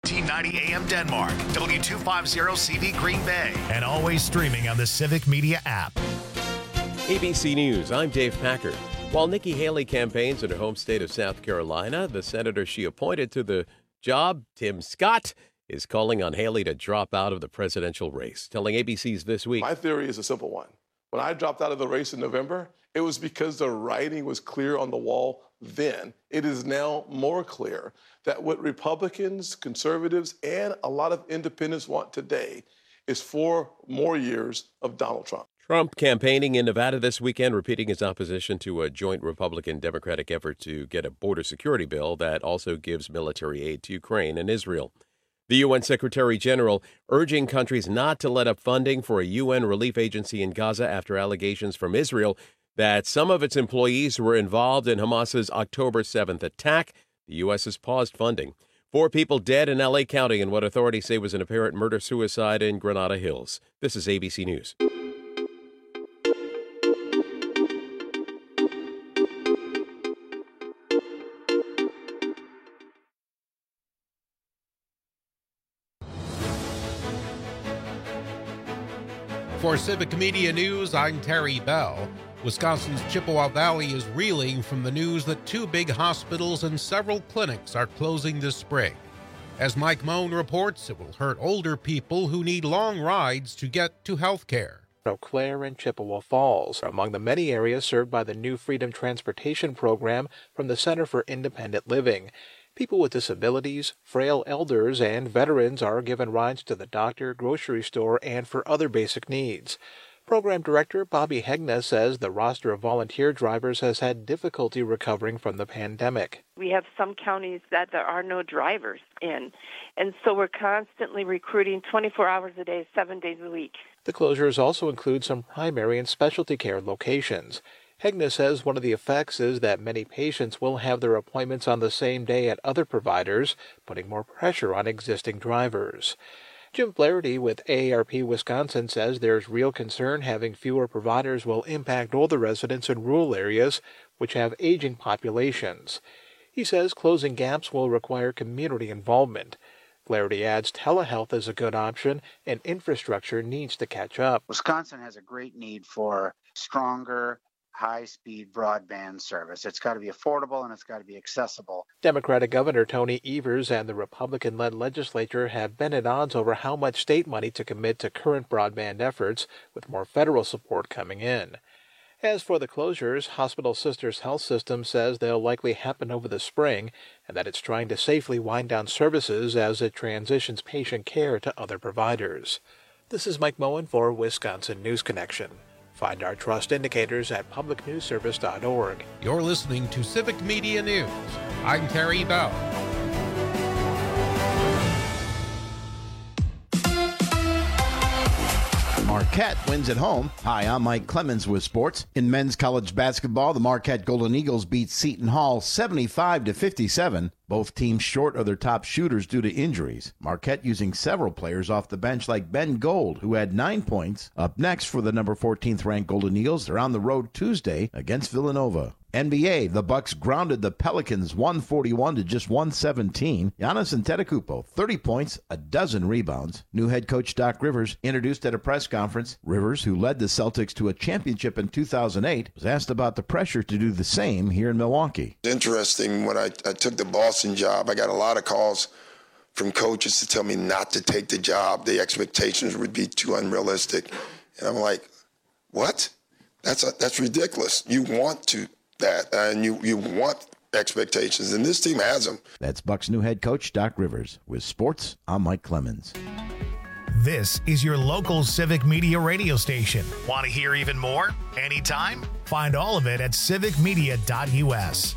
1490 AM Denmark, W250CV Green Bay, and always streaming on the Civic Media app. ABC News, I'm Dave Packard. While Nikki Haley campaigns in her home state of South Carolina, the senator she appointed to the job, Tim Scott, is calling on Haley to drop out of the presidential race, telling ABC's This Week. My theory is a simple one. When I dropped out of the race in November, it was because the writing was clear on the wall then. It is now more clear that what Republicans, conservatives, and a lot of independents want today is 4 more years of Donald Trump. Trump campaigning in Nevada this weekend, repeating his opposition to a joint Republican-Democratic effort to get a border security bill that also gives military aid to Ukraine and Israel. The UN Secretary General urging countries not to let up funding for a UN relief agency in Gaza after allegations from Israel that some of its employees were involved in Hamas's October 7th attack. The U.S. has paused funding. 4 people dead in L.A. County in what authorities say was an apparent murder-suicide in Granada Hills. This is ABC News. For Civic Media News, I'm Terry Bell. Wisconsin's Chippewa Valley is reeling from the news that 2 big hospitals and several clinics are closing this spring. As Mike Moan reports, it will hurt older people who need long rides to get to health care. Eau Claire and Chippewa Falls are among the many areas served by the New Freedom Transportation Program from the Center for Independent Living. People with disabilities, frail elders, and veterans are given rides to the doctor, grocery store, and for other basic needs. Program Director Bobby Hegna says the roster of volunteer drivers has had difficulty recovering from the pandemic. We have some counties that there are no drivers in, and so we're constantly recruiting 24 hours a day, 7 days a week. The closures also include some primary and specialty care locations. Hegna says one of the effects is that many patients will have their appointments on the same day at other providers, putting more pressure on existing drivers. Jim Flaherty with AARP Wisconsin says there's real concern having fewer providers will impact older residents in rural areas, which have aging populations. He says closing gaps will require community involvement. Flaherty adds telehealth is a good option and infrastructure needs to catch up. Wisconsin has a great need for stronger, high-speed broadband service. It's got to be affordable and it's got to be accessible. Democratic Governor Tony Evers and the Republican-led legislature have been at odds over how much state money to commit to current broadband efforts, with more federal support coming in. As for the closures, Hospital Sisters Health System says they'll likely happen over the spring and that it's trying to safely wind down services as it transitions patient care to other providers. This is Mike Moen for Wisconsin News Connection. Find our trust indicators at publicnewsservice.org. You're listening to Civic Media News. I'm Terry Bell. Marquette wins at home. Hi, I'm Mike Clemens with sports. In men's college basketball, the Marquette Golden Eagles beat Seton Hall 75-57. Both teams short of their top shooters due to injuries. Marquette using several players off the bench like Ben Gold, who had 9 points. Up next for the number 14th ranked Golden Eagles, they're on the road Tuesday against Villanova. NBA, the Bucks grounded the Pelicans 141 to just 117. Giannis Antetokounmpo, 30 points, a dozen rebounds. New head coach Doc Rivers introduced at a press conference. Rivers, who led the Celtics to a championship in 2008, was asked about the pressure to do the same here in Milwaukee. It's interesting, when I took the Boston job, I got a lot of calls from coaches to tell me not to take the job. The expectations would be too unrealistic. And I'm like, what? That's ridiculous. You want to that, and you want expectations, and this team has them. That's Bucks new head coach Doc Rivers. With sports, I'm Mike Clemens. This is your local Civic Media radio station. Want to hear even more? Anytime? Find all of it at civicmedia.us.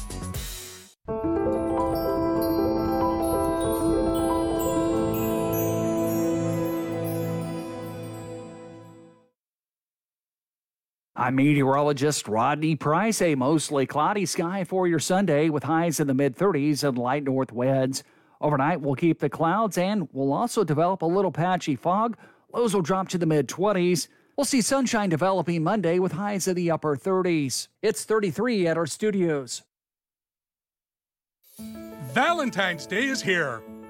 I'm meteorologist Rodney Price. A mostly cloudy sky for your Sunday with highs in the mid-30s and light north winds. Overnight, we'll keep the clouds and we'll also develop a little patchy fog. Lows will drop to the mid-20s. We'll see sunshine developing Monday with highs in the upper 30s. It's 33 at our studios. Valentine's Day is here.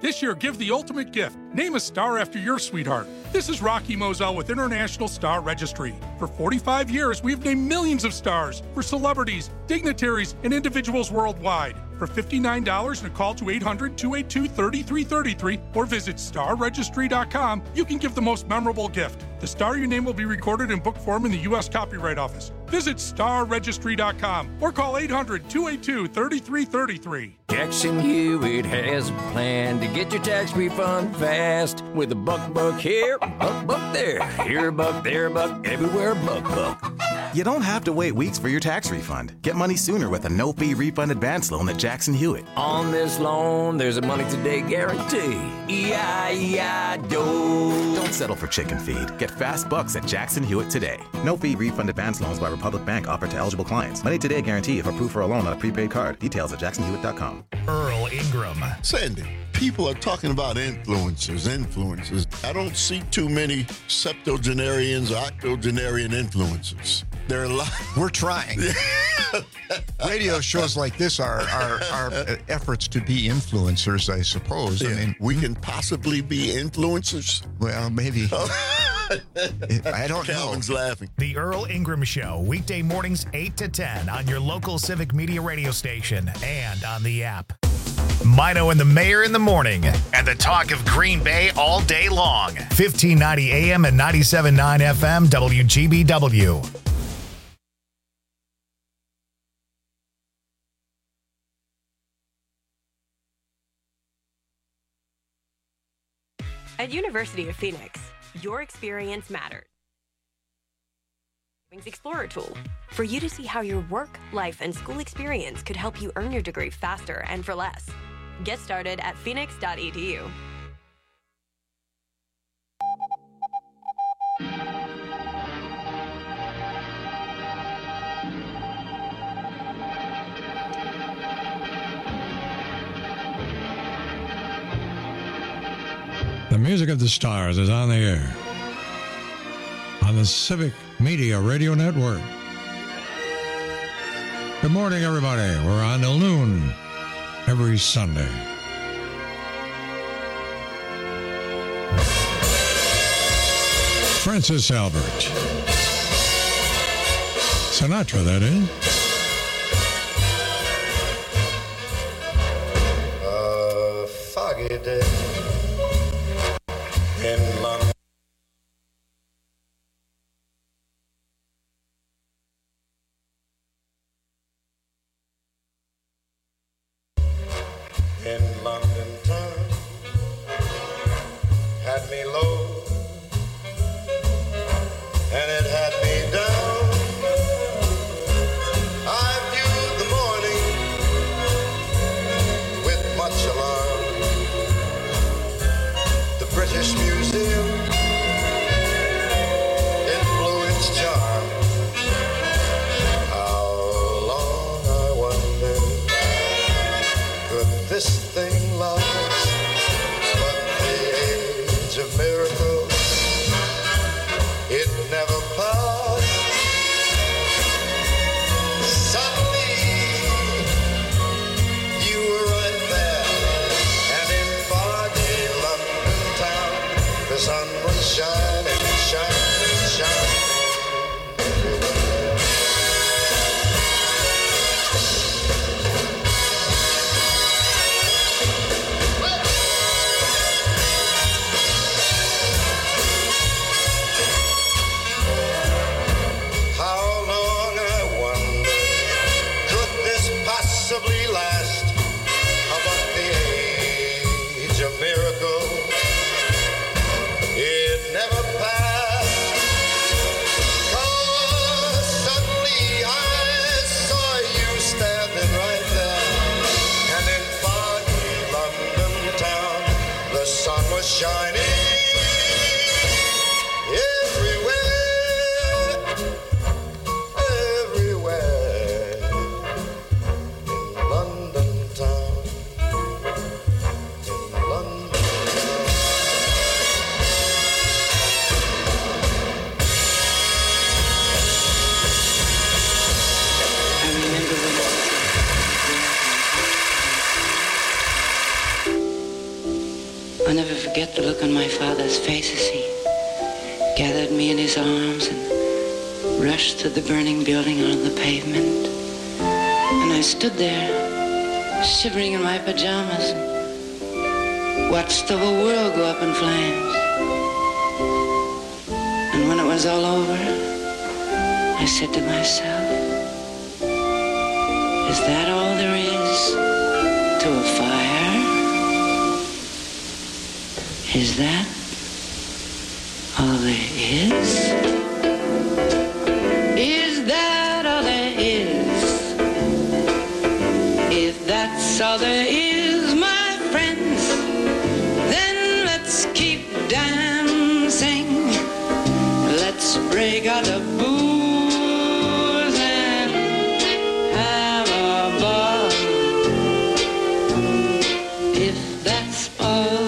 This year, give the ultimate gift. Name a star after your sweetheart. This is Rocky Moselle with International Star Registry. For 45 years, we've named millions of stars for celebrities, dignitaries, and individuals worldwide. For $59 and a call to 800-282-3333 or visit starregistry.com, you can give the most memorable gift. The star you name will be recorded in book form in the U.S. Copyright Office. Visit starregistry.com or call 800-282-3333. Jackson Hewitt has a plan to get your tax refund fast with a buck here, buck there. Here a buck, there a buck, everywhere buck. You don't have to wait weeks for your tax refund. Get money sooner with a no-fee refund advance loan at Jackson Hewitt. On this loan, there's a money today guarantee. E-I-E-I-DO. Don't settle for chicken feed. Get fast bucks at Jackson Hewitt today. No-fee refund advance loans by Republic Bank offered to eligible clients. Money today guarantee if approved for a loan on a prepaid card. Details at jacksonhewitt.com. Earl Ingram. Sandy, people are talking about influencers. I don't see too many septuagenarians or octogenarian influencers. There are a lot. We're trying. Radio shows like this are efforts to be influencers, I suppose. Yeah. I mean, we can possibly be influencers. Well, maybe. I don't know. Calvin's laughing. The Earl Ingram Show, weekday mornings 8 to 10 on your local Civic Media radio station and on the app. Mino and the Mayor in the morning, and the talk of Green Bay all day long. 1590 AM and 97.9 FM WGBW. At University of Phoenix, your experience matters. Explorer tool for you to see how your work, life, and school experience could help you earn your degree faster and for less. Get started at phoenix.edu. The Music of the Stars is on the air on the Civic Media Radio Network. Good morning, everybody. We're on till noon every Sunday. Francis Albert. Sinatra, that is. A foggy day in London. In London town, had me low, and it had me down. I viewed the morning with much alarm. The British Museum, it blew its charm. How long, I wonder, could this thing last? But the age of miracles, it never passed. Suddenly, you were right there, and in foggy London town, the sun was shining, shining, shining everywhere. How long, I wonder, could this possibly last? About the age of miracles, it never passed. 'Cause suddenly I saw you standing right there, and in foggy London town, the sun was shining everywhere, everywhere in London town, in London town. forget the look on my father's face as he gathered me in his arms and rushed through the burning building onto the pavement. And I stood there, shivering in my pajamas, and watched the whole world go up in flames. And when it was all over, I said to myself, is that all there is to a fire? Is that all there is? Is that all there is? If that's all there is, my friends, then let's keep dancing. Let's break out the booze and have a ball. If that's all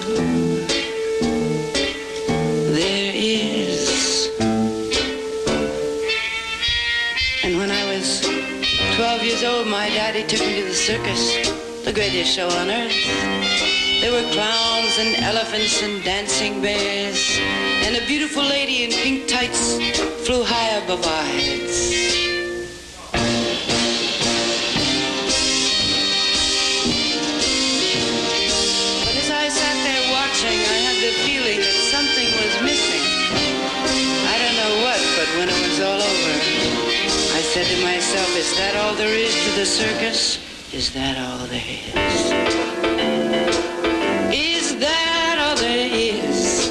there is. And when I was 12 years old, my daddy took me to the circus, the greatest show on earth. There were clowns and elephants and dancing bears, and a beautiful lady in pink tights flew high above our heads. But as I sat there watching, I had the feeling that something was missing. I don't know what, but when it was all over, I said to myself, is that all there is to the circus? Is that all there is? Is that all there is?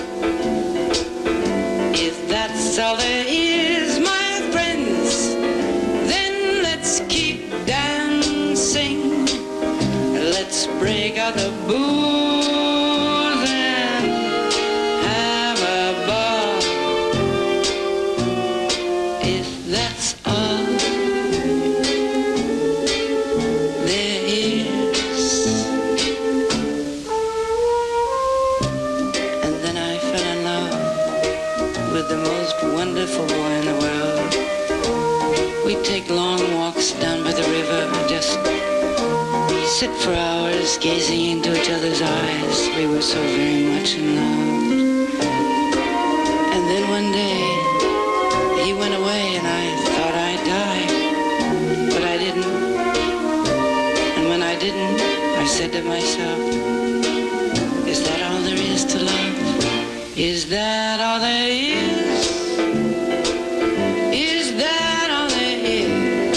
If that's all there is, my friends, then let's keep dancing. Let's break out the booze and have a ball. If that's all there is. And then I fell in love with the most wonderful boy in the world. We'd take long walks down by the river, just sit for hours gazing into each other's eyes. We were so very much in love. And then one day, he went away and I thought I'd die, but I didn't. And when I didn't, I said to myself, is that all there is to love? Is that all there is? Is that all there is?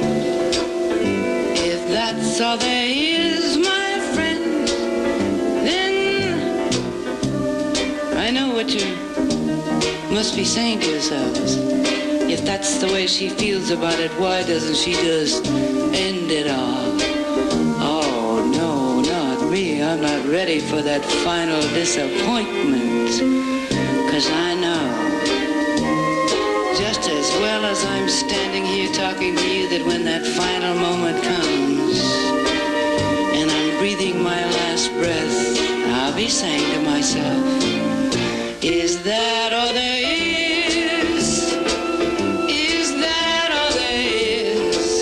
If that's all there is, my friend, then I know what you must be saying to yourselves. If that's the way she feels about it, why doesn't she just end it all? Oh, no, not me. I'm not ready for that final disappointment. 'Cause I know, just as well as I'm standing here talking to you, that when that final moment comes and I'm breathing my last breath, I'll be saying to myself, is that all there is? Is that all there is?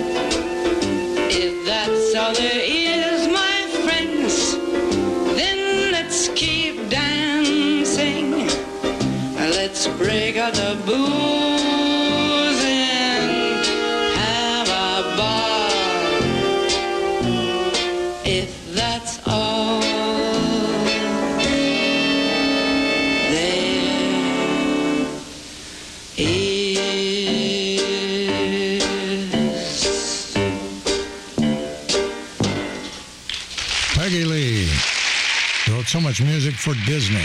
If that's all there is, my friends, then let's keep dancing. Let's break out the booze and have a ball. If that's all there is. Peggy Lee wrote so much music for Disney.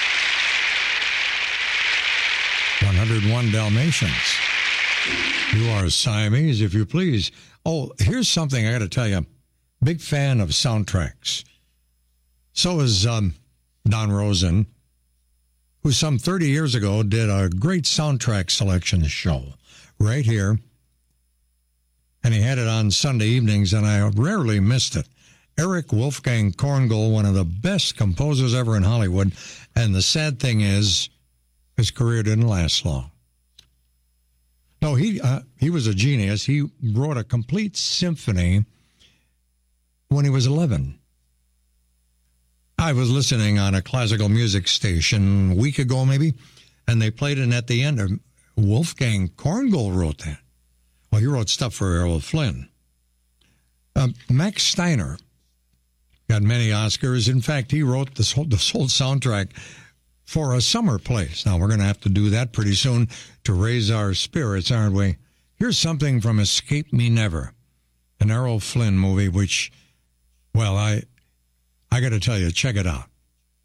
101 Dalmatians. You are Siamese, if you please. Oh, here's something I got to tell you. Big fan of soundtracks. So is Don Rosen, who some 30 years ago did a great soundtrack selection show right here. And he had it on Sunday evenings, and I rarely missed it. Eric Wolfgang Korngold, one of the best composers ever in Hollywood. And the sad thing is, his career didn't last long. No, he was a genius. He wrote a complete symphony when he was 11. I was listening on a classical music station a week ago, maybe, and they played it at the end. Wolfgang Korngold wrote that. Well, he wrote stuff for Errol Flynn. Max Steiner got many Oscars. In fact, he wrote this whole soundtrack for A Summer Place. Now, we're going to have to do that pretty soon to raise our spirits, aren't we? Here's something from Escape Me Never, an Errol Flynn movie, which, well, I got to tell you, check it out.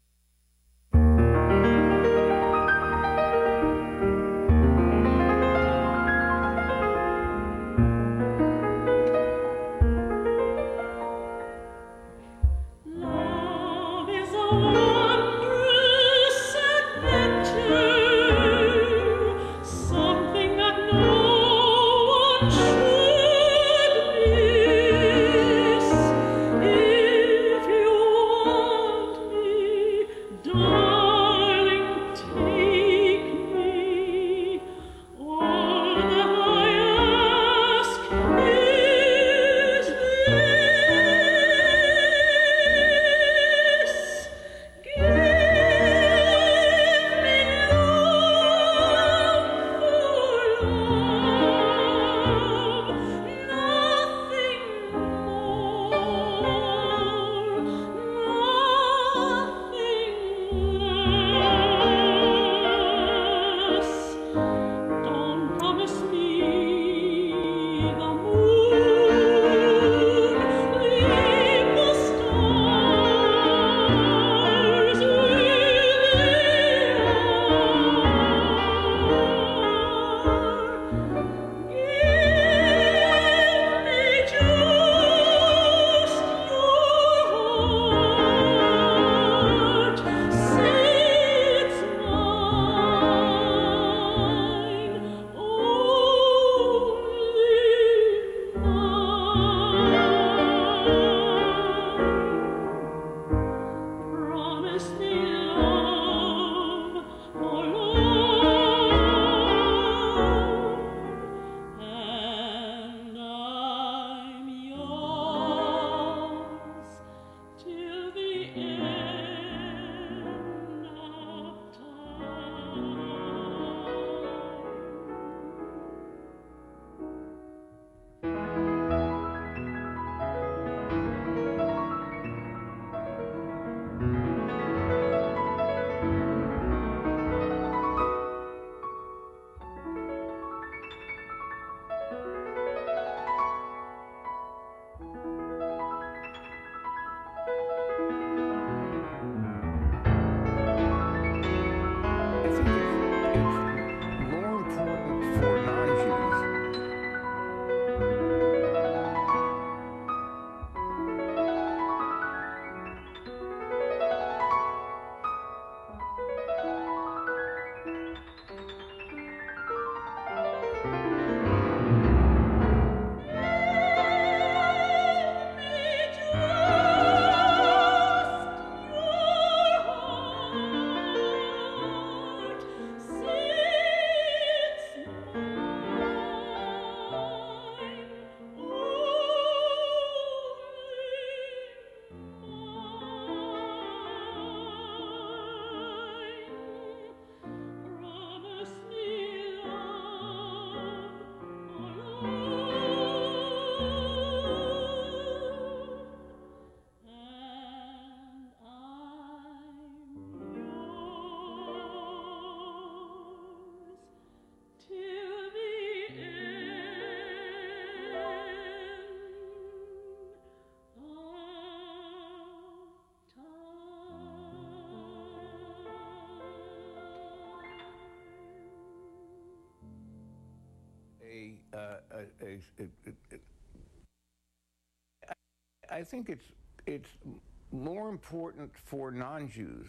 I think it's more important for non-Jews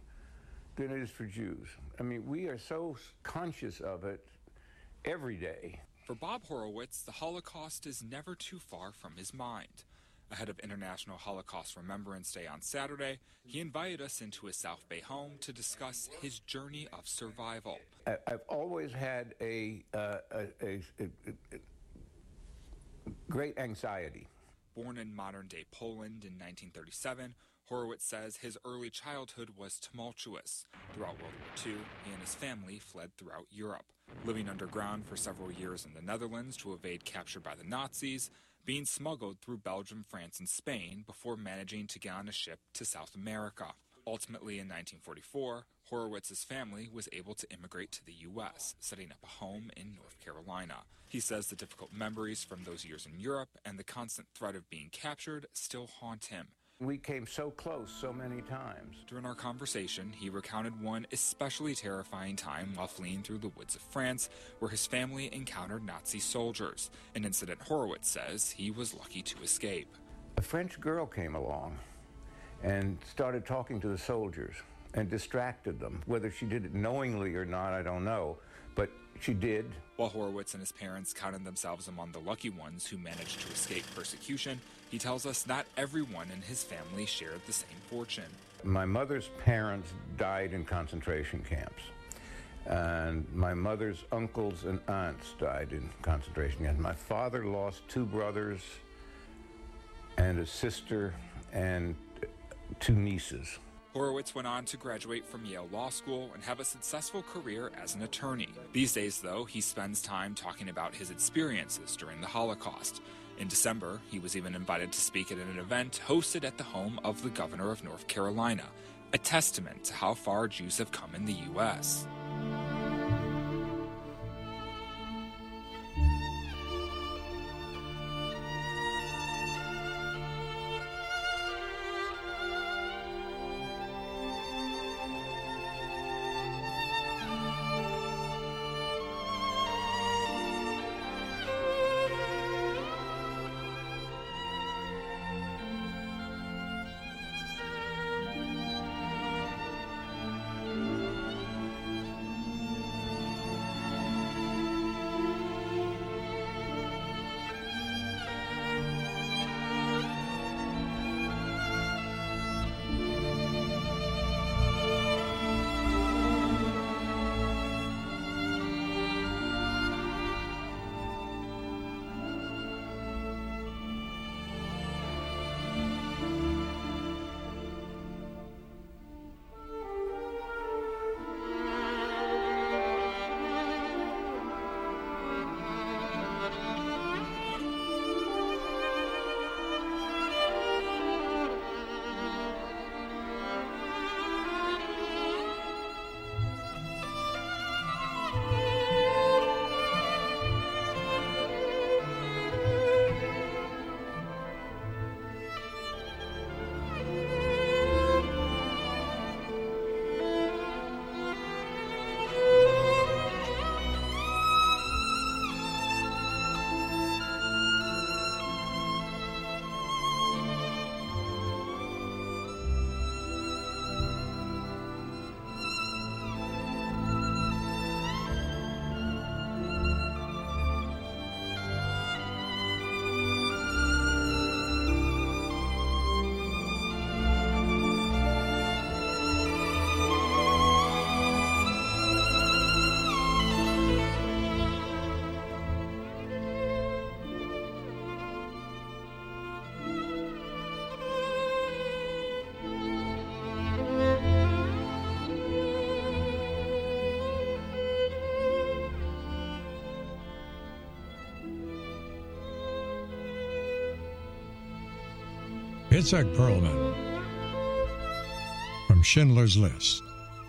than it is for Jews. I mean, we are so conscious of it every day. For Bob Horowitz, the Holocaust is never too far from his mind. Ahead of International Holocaust Remembrance Day on Saturday, he invited us into his South Bay home to discuss his journey of survival. I've always had a great anxiety. Born in modern-day Poland in 1937, Horowitz says his early childhood was tumultuous. Throughout World War II, he and his family fled throughout Europe, living underground for several years in the Netherlands to evade capture by the Nazis, being smuggled through Belgium, France, and Spain before managing to get on a ship to South America. Ultimately, in 1944, Horowitz's family was able to immigrate to the U.S., setting up a home in North Carolina. He says the difficult memories from those years in Europe and the constant threat of being captured still haunt him. We came so close so many times. During our conversation, he recounted one especially terrifying time while fleeing through the woods of France, where his family encountered Nazi soldiers, an incident Horowitz says he was lucky to escape. A French girl came along and started talking to the soldiers and distracted them. Whether she did it knowingly or not, I don't know, but she did. While Horowitz and his parents counted themselves among the lucky ones who managed to escape persecution, he tells us not everyone in his family shared the same fortune. My mother's parents died in concentration camps, and my mother's uncles and aunts died in concentration camps. My father lost 2 brothers and a sister and 2 nieces. Horowitz went on to graduate from Yale Law School and have a successful career as an attorney. These days, though, he spends time talking about his experiences during the Holocaust. In December, he was even invited to speak at an event hosted at the home of the governor of North Carolina, a testament to how far Jews have come in the U.S. Itzhak Perlman from Schindler's List.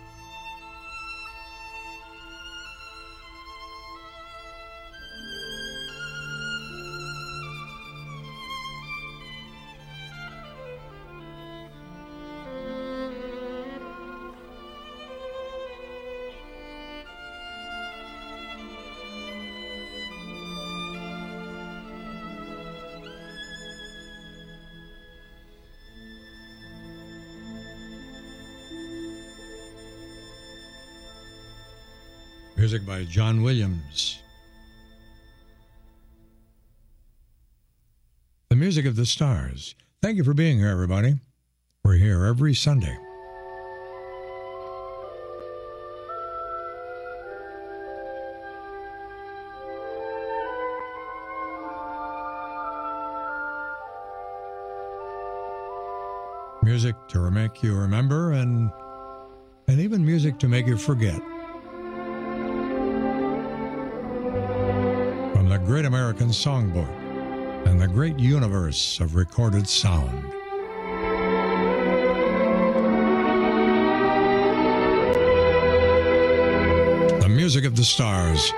Music by John Williams. The music of the stars. Thank you for being here, everybody. We're here every Sunday. Music to make you remember and even music to make you forget. From the Great American Songbook and the great universe of recorded sound. The music of the stars.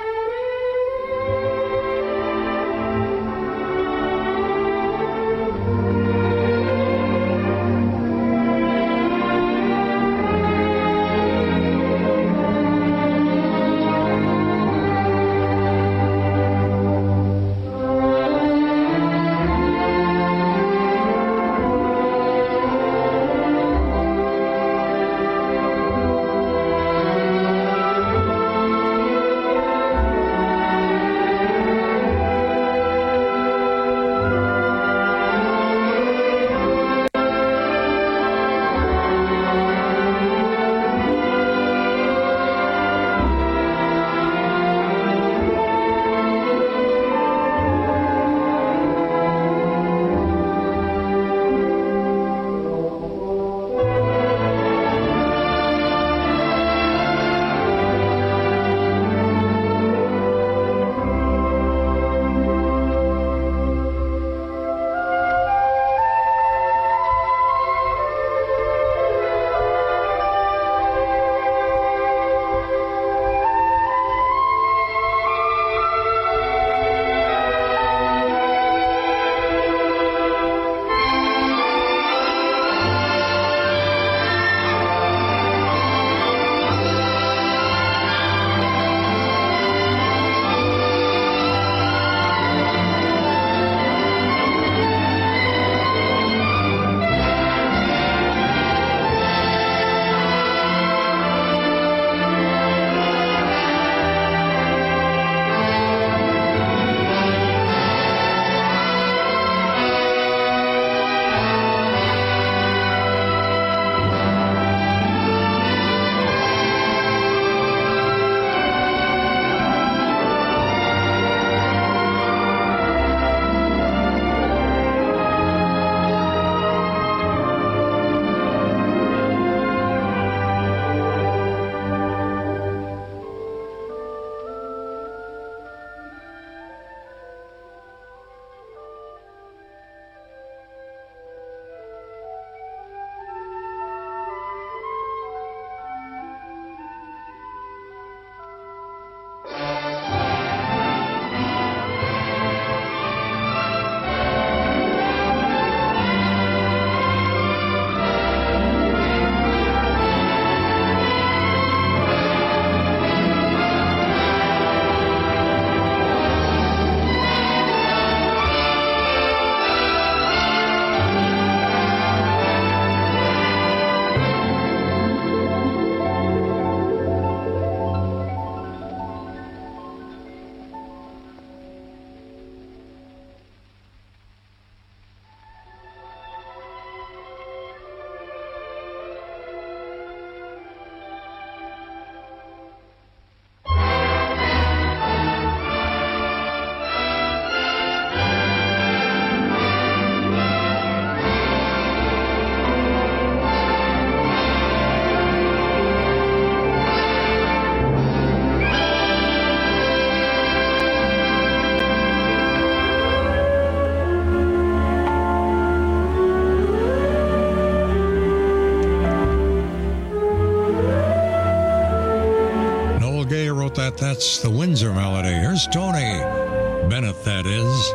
That's the Windsor Melody. Here's Tony Bennett, that is.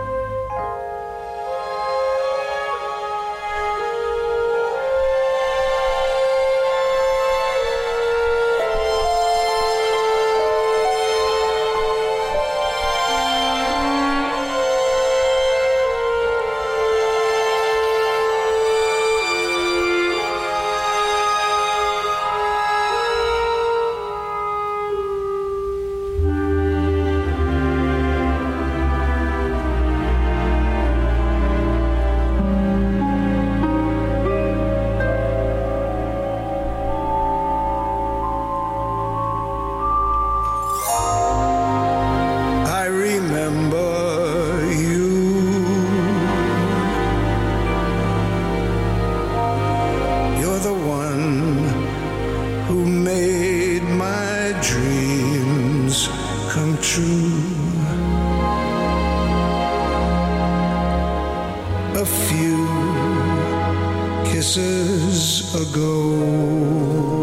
made my dreams come true. A few kisses ago.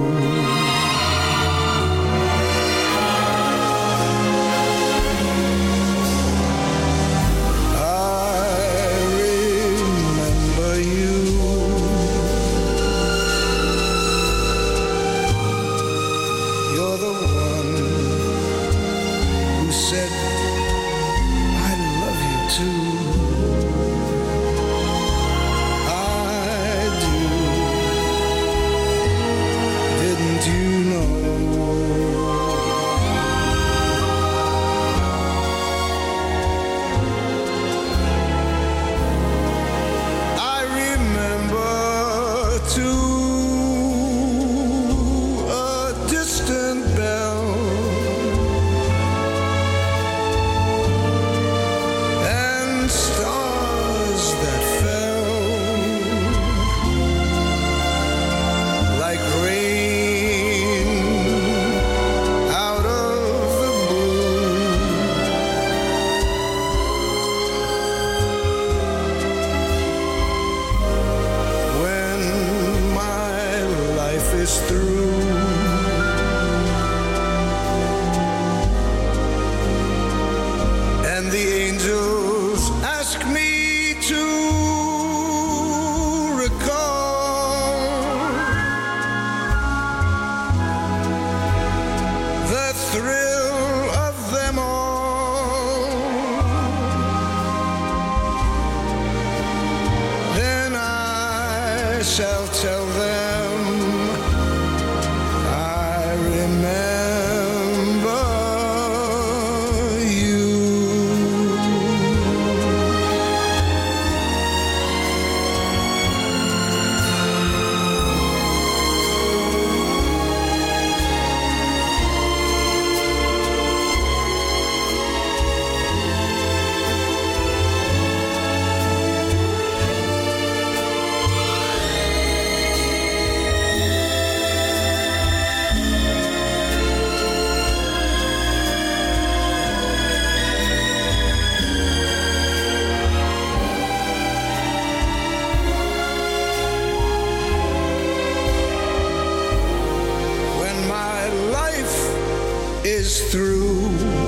Is through,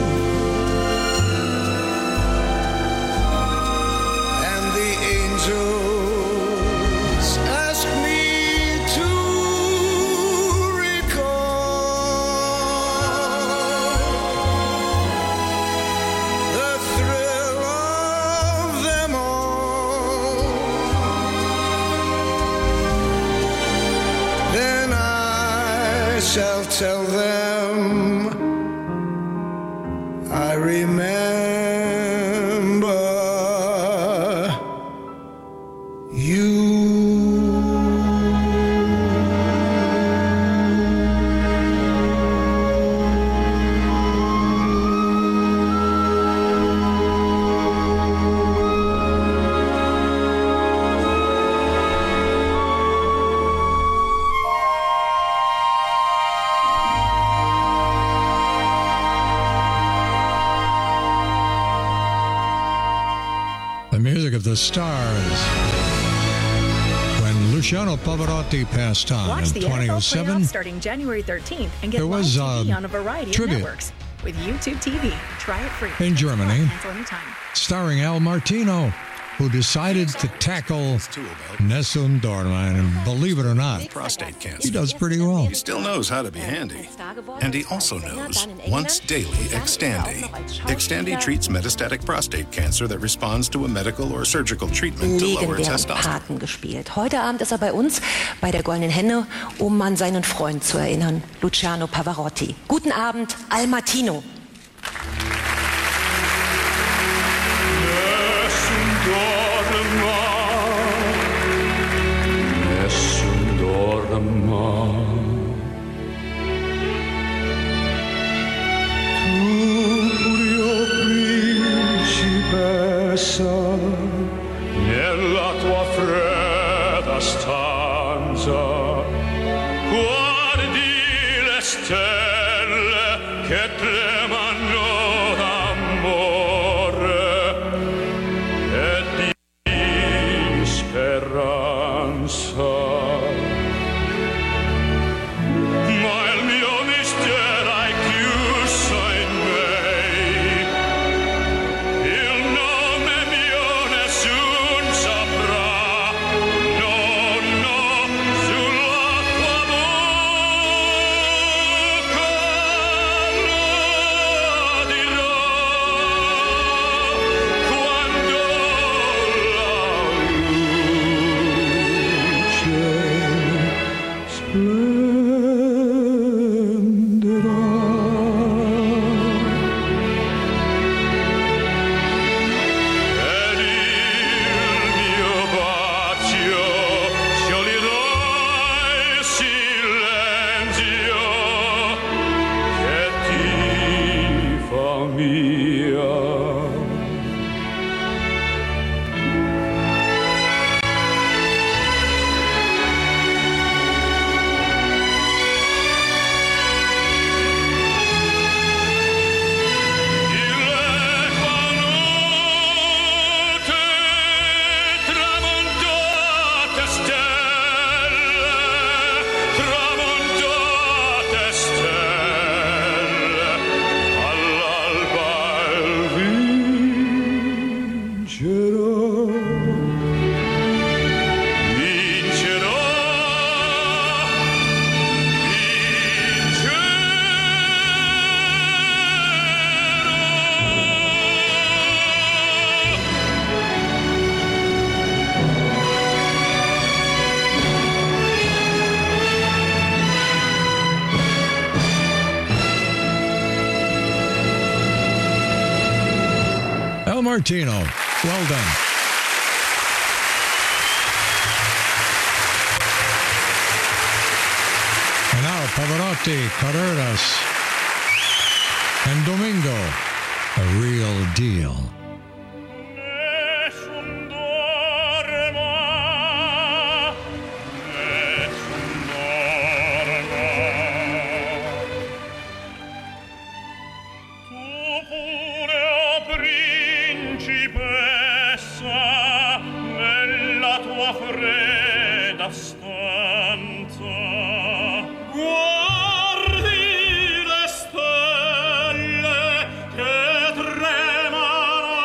and the angels ask me to recall the thrill of them all, then I shall tell them I remember you. The Stars. When Luciano Pavarotti passed on Watch in the 2007, NFL playoffs starting January 13th and get there was live TV on a variety tribute. of networks with YouTube TV. Try it free. In Germany, Cancel anytime. starring Al Martino, who decided to tackle Nessun Dorma, and believe it or not, prostate cancer. he does pretty well. He still knows how to be handy. And he also knows once daily Xtandi. Xtandi treats metastatic prostate cancer that responds to a medical or surgical treatment to lower legendären testosterone. Paten gespielt. Heute Abend ist er bei uns bei der Goldenen Henne, um an seinen Freund zu erinnern, Luciano Pavarotti. Guten Abend, Al Martino. Nessun dorma. Principessa, nella tua fredda stanza, guardi stelle che tremano d'amore e di speranza. Ma il mio mistero hai chiuso in me, il nome mio nessun saprà, no, no, sulla tua bocca lo dirò quando la ed il mio bacio sciolirà il silenzio che ti fa mia. Tramontate stelle, all'alba il vincerò, vincerò, El Martino, well done. And now Pavarotti, Carreras, and Domingo, a real deal. Principessa nella tua fredda stanza, guardi le stelle che tremano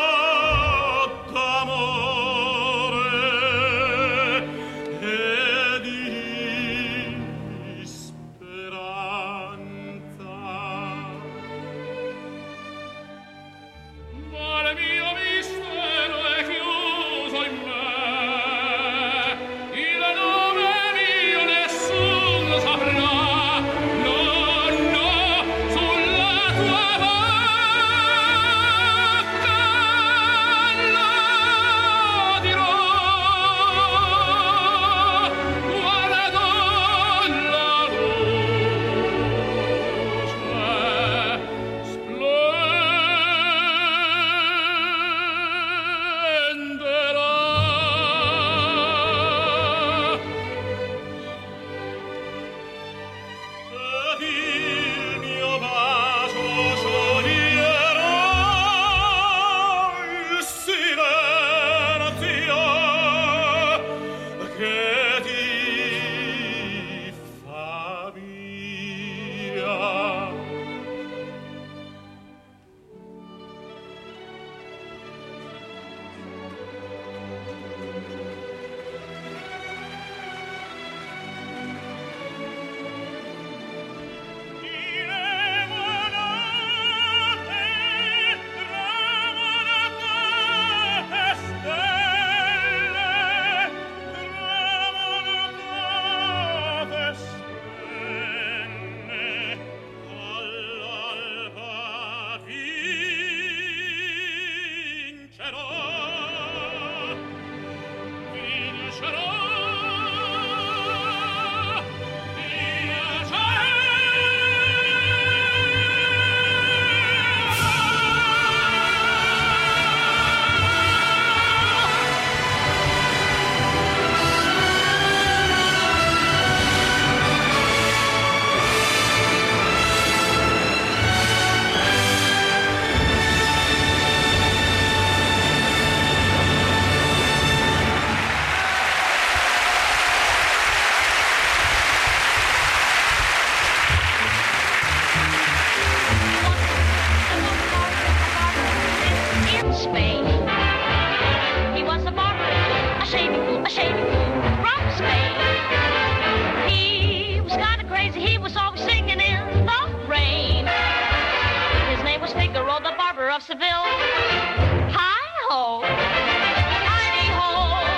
singing in the rain. His name was Figaro, the barber of Seville. Hi-ho, Heidi-ho,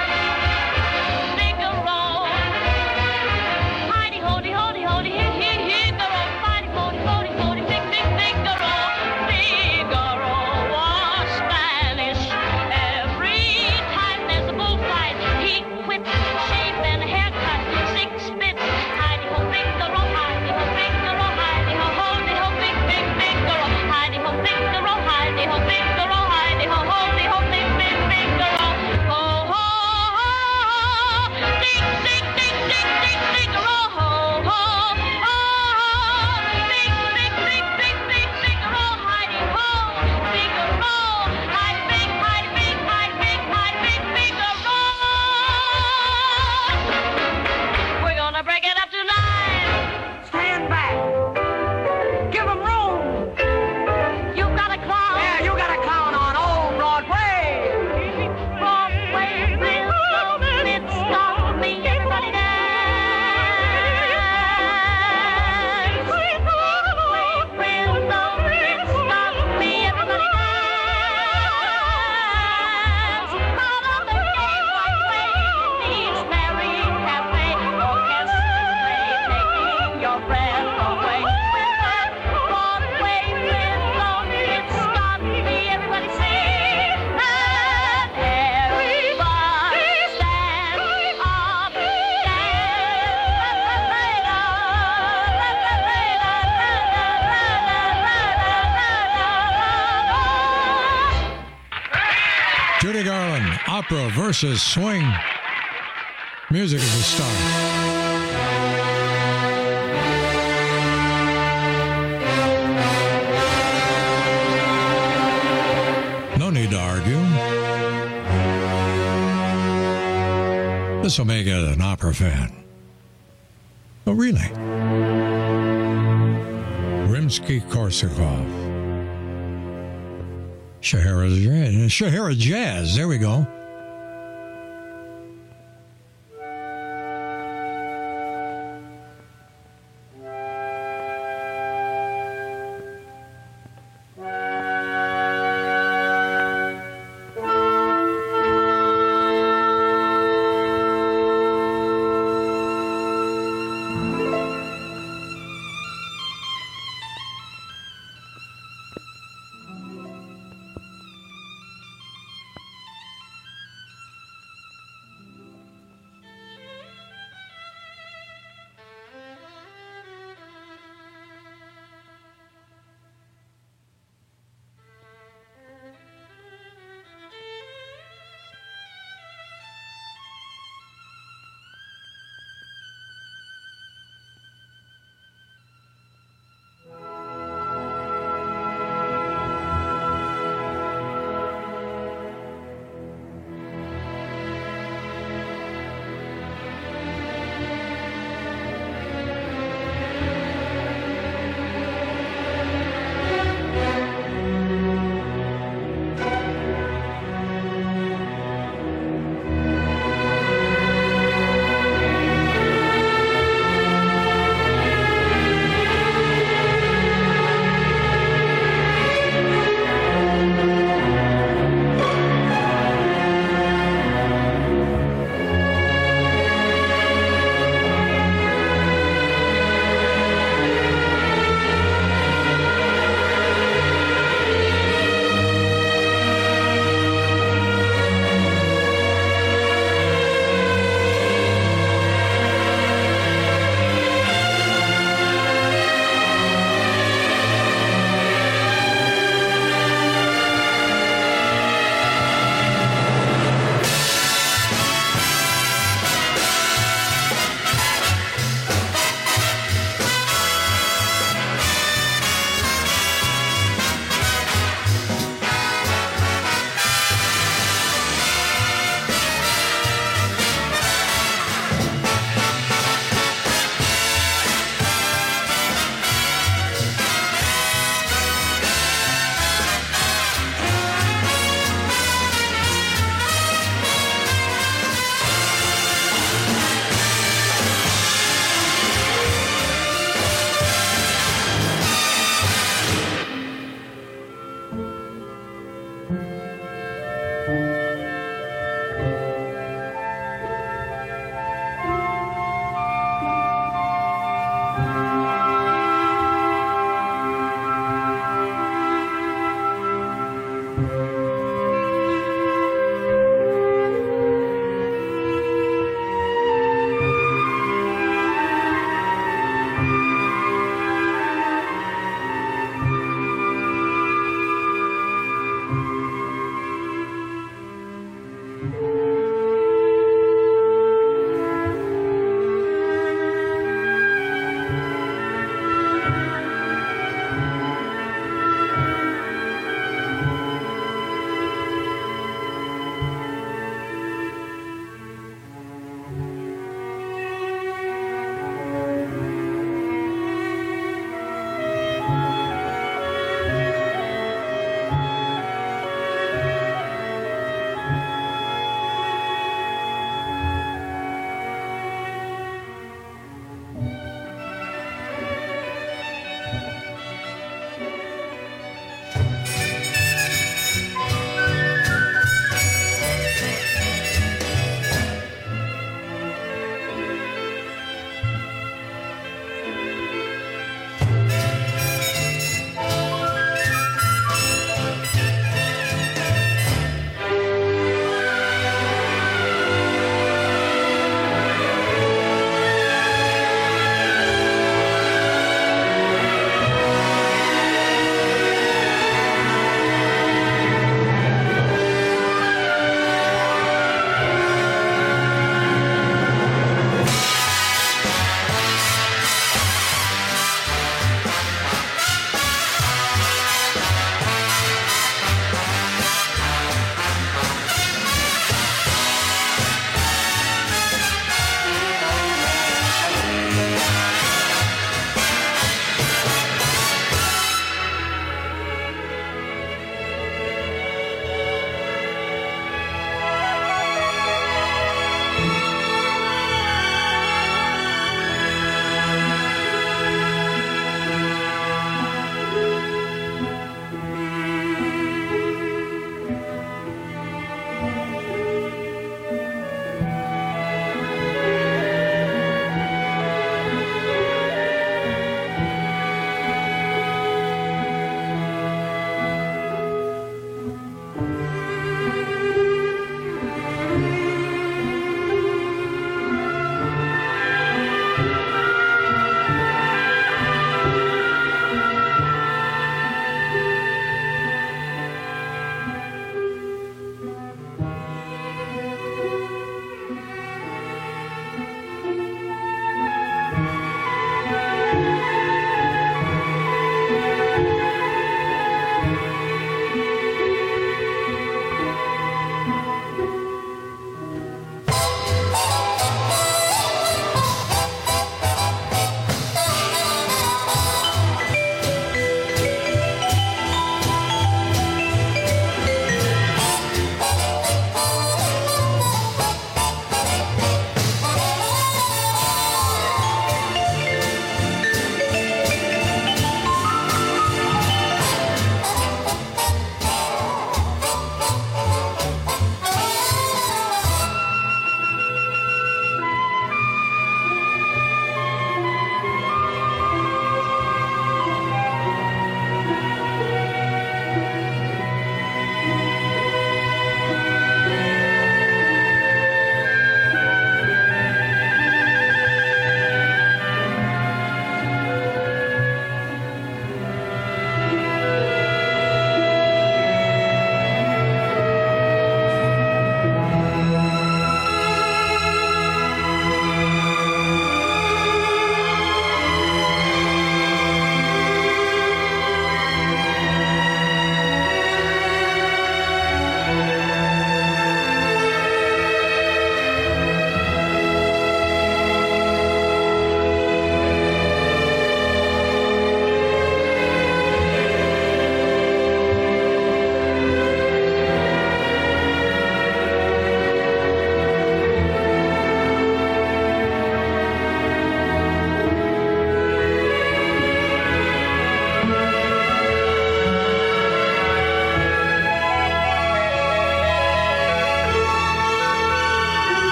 Figaro. Heidi-ho-de-ho-de-ho-de, Figaro. Heidi-ho-de-ho-de-ho-de, Figaro. Figaro was Spanish. Every time there's a bullfight, he quits, shave and haircut, 6 bits. Heidi-ho, Figaro, Heidi-ho, Figaro, Heidi-ho, ho-de-ho, Figaro. Heidi-ho, Figaro, Heidi-ho, Figaro, Heidi-ho, ho-de-ho, Figaro. Ho, ho, ho, ding, ding, ding, ding, ding, Figaro. Ho, ho, ho, big, big, big, big, big Figaro. Heidi-ho, Figaro. Heidi, big, Heidi, big, Heidi, big, Heidi, big Figaro. We're gonna break it up tonight. Stand back. Give 'em room. You got a clown. Yeah, you got a clown on old Broadway. Broadway, will stop me. Everybody dance. Broadway, will stop me. Everybody dance. Out of the gay Broadway, these merry cafe orchestra taking your breath away. Broadway, will stop me. Everybody sing. And everybody stand up, Judy Garland, opera versus swing. Music is a star. No need to argue. This will make it an opera fan. Oh, really? Rimsky-Korsakov. Shahara Jazz. There we go.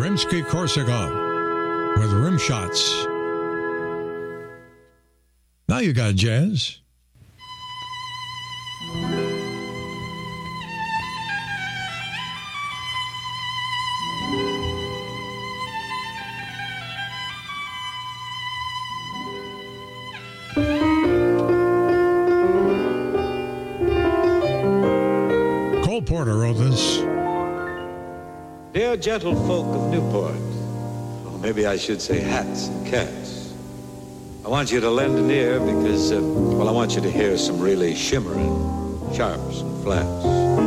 Rimsky-Korsakov with Rim Shots. Now you got jazz. Cole Porter wrote this. Dear gentle folk of Newport, or maybe I should say hats and cats, I want you to lend an ear because, well, I want you to hear some really shimmering sharps and flats.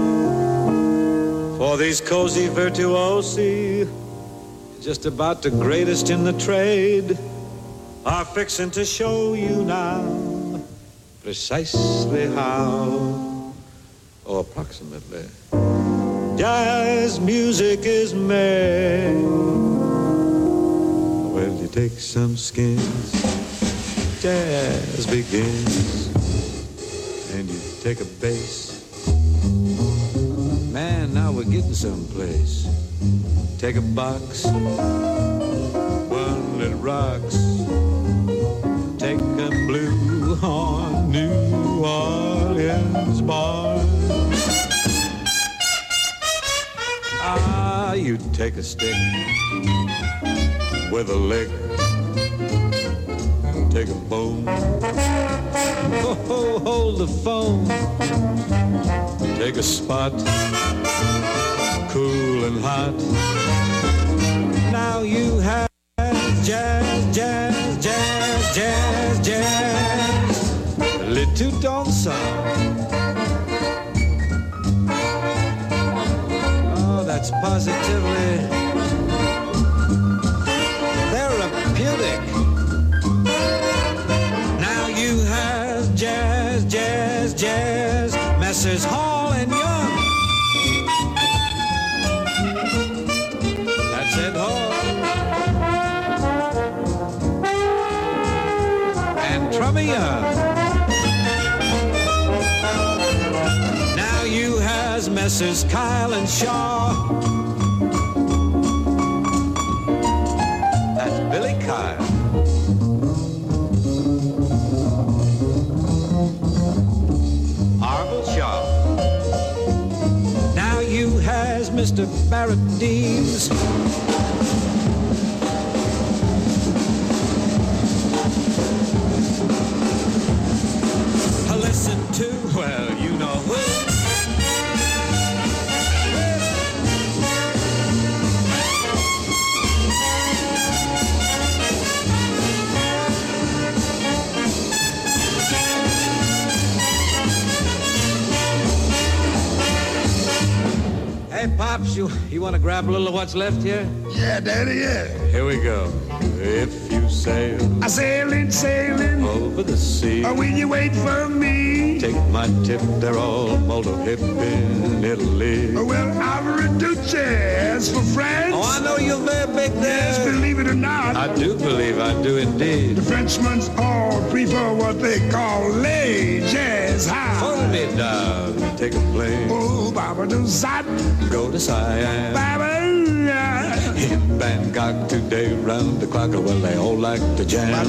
For these cozy virtuosi, just about the greatest in the trade, are fixing to show you now precisely how, or approximately, jazz music is made. Well, you take some skins, jazz begins, and you take a bass. Man, now we're getting someplace. Take a box, one that rocks. Take a blue horn, New Orleans bar. Ah, you take a stick with a lick. Take a bone. Oh, hold the phone. Take a spot, cool and hot. Now you have jazz, jazz, jazz, jazz, jazz. Le tout ensemble. Oh, that's positively therapeutic. Now you have jazz, jazz, jazz. Messrs. Hall and Young. That's it, Hall. And Trummy Young. Now you has Messrs. Kyle and Shaw. That's Billy Kyle. Arvil Shaw. Now you has Mr. Barrett Deems. Listen to, well, you know who. Hey, Pops, you want to grab a little of what's left here? Yeah, Daddy, yeah. Here we go. If you sail, I sailing, sailing over the sea. Or when you wait for me, take my tip, they're all molto hip in Italy. Oh, well, Alvaro Duce, as for France. Oh, I know you're very big there. Yes, believe it or not. I do believe, I do indeed. The Frenchmen all prefer what they call lay jazz high. Hold me down, take a plane. Oh, Baba do Zat. Go to Siam. Baba. In Bangkok today, round the clock, well, they all like to jam.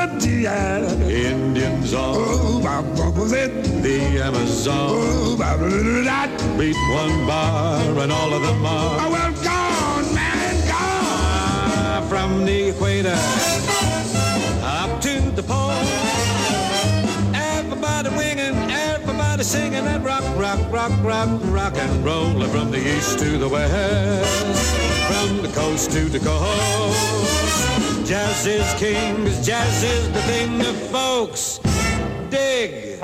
Indians on the Amazon. Beat one bar and all of them are. Oh, well, gone, man, gone. From the equator up to the pole. Everybody winging, everybody singing that rock, rock, rock, rock, rock and roll. From the east to the west. From the coast to the coast, jazz is king, 'cause jazz is the thing that folks dig.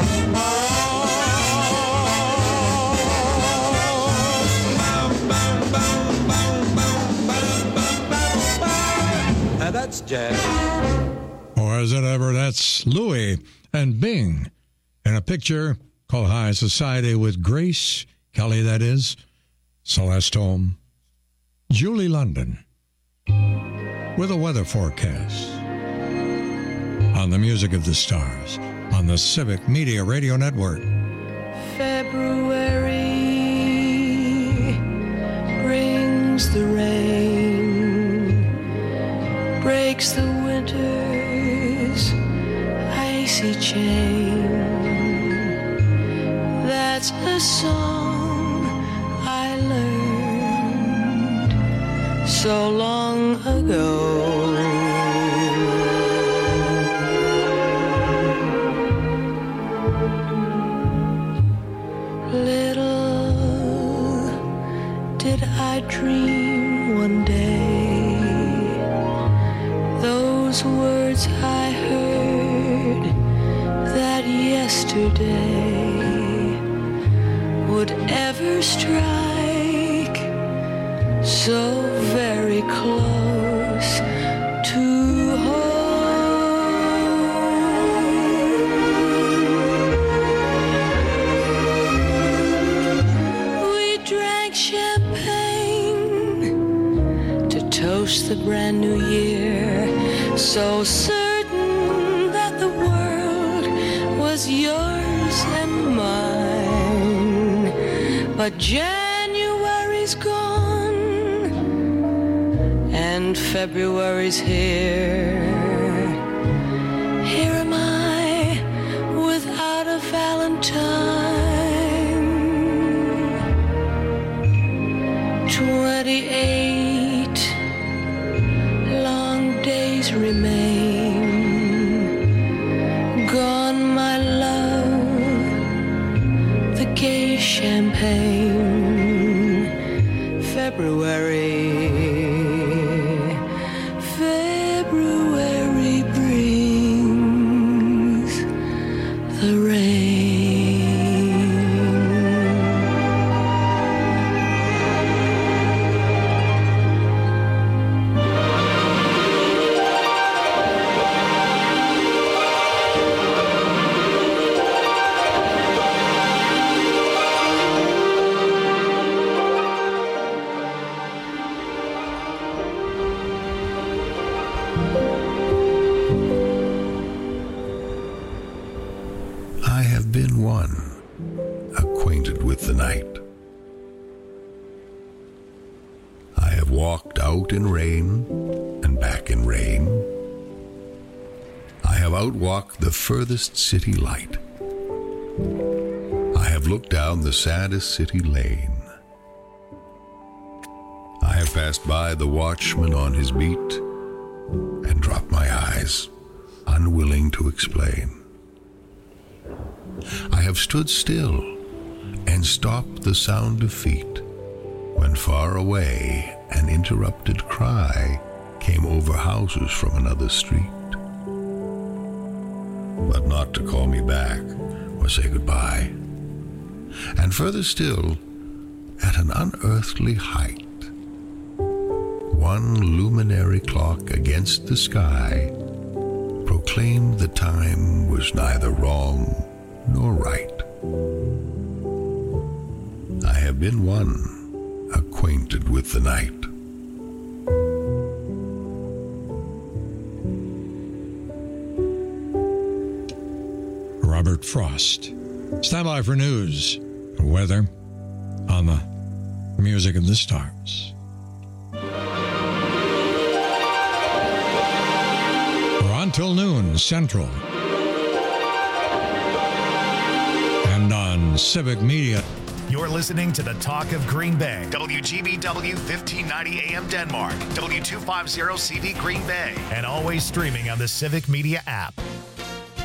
Now that's jazz. Or is it ever? That's Louis and Bing in a picture called High Society with Grace Kelly, that is, Celeste Holm, Julie London, with a weather forecast on the Music of the Stars on the Civic Media Radio Network. February brings the rain. breaks the winter's icy chain. That's a song I learned so long ago. Little did I dream one day those words I heard that yesterday would ever strike so very close to home. We drank champagne to toast the brand new year, so certain that the world was yours and mine. But January's gone and February's here. Here am I without a Valentine. 28 long days remain. Gone, my love, the gay champagne. February brings the rain. I have been one, acquainted with the night. I have walked out in rain and back in rain. I have outwalked the furthest city light. I have looked down the saddest city lane. I have passed by the watchman on his beat and dropped my eyes, unwilling to explain. I have stood still and stopped the sound of feet when far away an interrupted cry came over houses from another street. But not to call me back or say goodbye. And further still, at an unearthly height, one luminary clock against the sky proclaimed the time was neither wrong nor right. I have been one, acquainted with the night. Robert Frost. Stand by for news and weather on the Music of the Stars. We're on till noon Central. And on Civic Media. You're listening to the Talk of Green Bay. WGBW 1590 AM Denmark. W250 CD Green Bay. And always streaming on the Civic Media app.